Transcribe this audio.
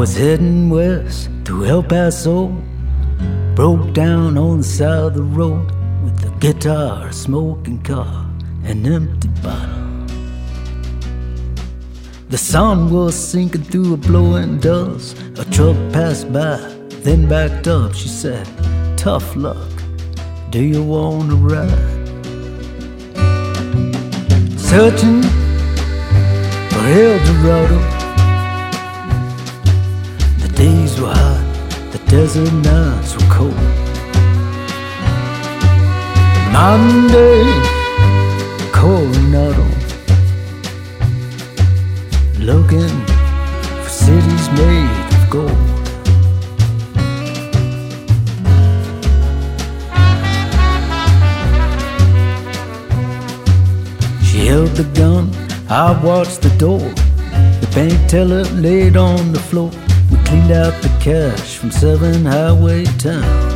was heading west to El Paso. Broke down on the side of the road with a guitar, a smoking car, an empty bottle. The sun was sinking through a blowing dust. A truck passed by, then backed up. She said, "Tough luck, do you want to ride?" Searching for El Dorado. The days were hot, the desert nights were cold. Modern day Coronado, looking for cities made of gold. She held the gun, I watched the door. The bank teller laid on the floor. We cleaned out the cash from 7 Highway Town.